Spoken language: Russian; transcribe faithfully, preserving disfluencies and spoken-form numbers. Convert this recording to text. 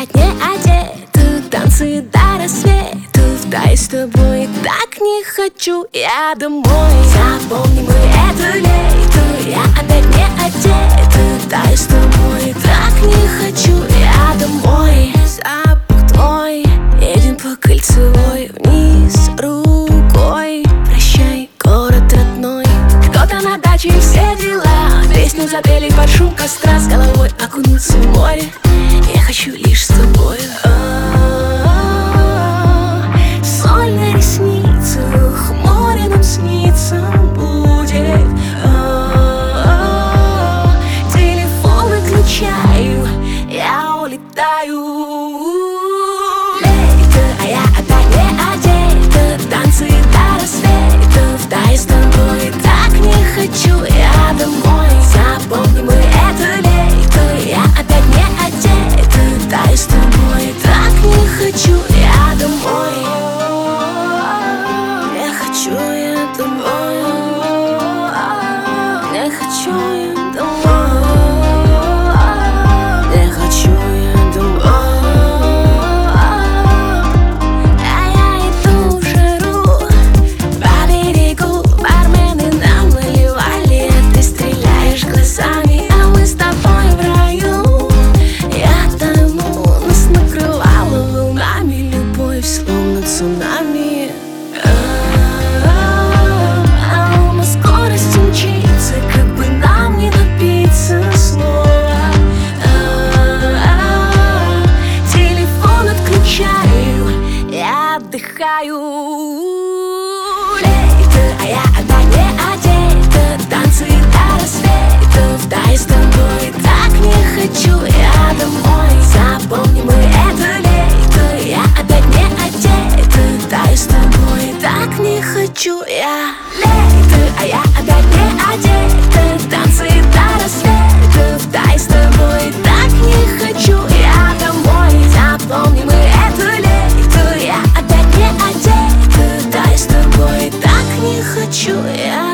опять не одета, танцы до рассвета. Вдай с тобой, так не хочу я домой. Запомни мы это лето, я опять не одета. Дай с тобой, так не хочу я домой. Запах твой, едем по кольцевой вниз рукой. Прощай, город родной. Кто-то на даче и все дела. Песню запели под шум костра. С головой окунуться в море. Я хочу лишь с тобой. Соль на ресницах, море нам снится будет. Телефон выключаю, я улетаю. Лето, а я опять не одета. Танцы до рассвета. Вдай с тобой, так не хочу я домой. Запомни мы это лето, я опять не одета. Дай с тобой, так не хочу я домой. Не хочу я домой. Не хочу я домой. Не хочу я домой. А я иду в жару по берегу. Бармены нам наливали, а ты стреляешь глазами, а мы с тобой в раю. Я тону, нас накрывала волнами любовь, словно цунами. А у нас скорость мчится, как бы нам не напиться снова. Телефон отключаю, я отдыхаю. Лето, а я опять не одета. Танцы до рассвета. Вдай с тобой, так не хочу я домой. Запомни мы это лето, я опять не одета. Дай с тобой, так не хочу я. Лето, а я опять не одета. Танцы до рассвета. Вдай с тобой, так не хочу я домой. Запомни мы это лето, я опять не одета. Дай с тобой, так не хочу я.